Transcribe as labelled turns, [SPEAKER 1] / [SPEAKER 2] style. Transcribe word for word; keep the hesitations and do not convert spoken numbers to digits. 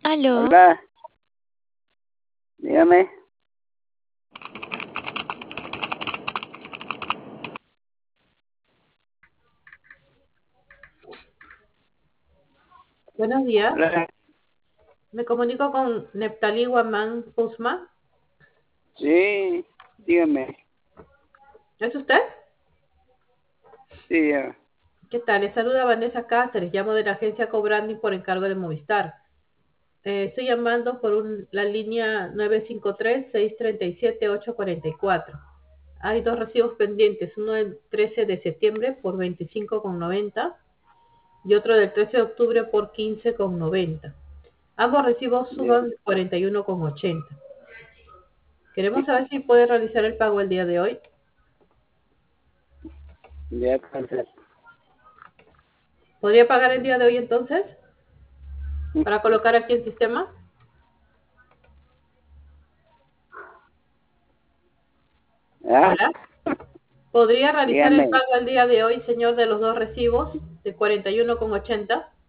[SPEAKER 1] Aló.
[SPEAKER 2] Hola, dígame.
[SPEAKER 3] Buenos días.
[SPEAKER 2] Hola.
[SPEAKER 3] Me comunico con Neptalí Guamán Usma.
[SPEAKER 2] Sí, dígame.
[SPEAKER 3] ¿Es usted?
[SPEAKER 2] Sí, ya.
[SPEAKER 3] ¿Qué tal? Le saluda Vanessa Cáceres. Llamo de la agencia Cobranding por encargo de Movistar. Eh, estoy llamando por un- la línea nueve cinco tres, seis tres siete, ocho cuatro cuatro. Hay dos recibos pendientes, uno del trece de septiembre por veinticinco con noventa y otro del trece de octubre por quince con noventa. Ambos recibos suman cuarenta y uno con ochenta. Queremos saber si puede realizar el pago el día de hoy.
[SPEAKER 2] Ya, perfecto.
[SPEAKER 3] ¿Podría pagar el día de hoy entonces? Para colocar aquí el sistema.
[SPEAKER 2] ¿Ah?
[SPEAKER 3] Hola. ¿Podría realizar el
[SPEAKER 2] Dígame.
[SPEAKER 3] pago el día de hoy, señor, de los dos recibos de cuarenta y uno con ochenta?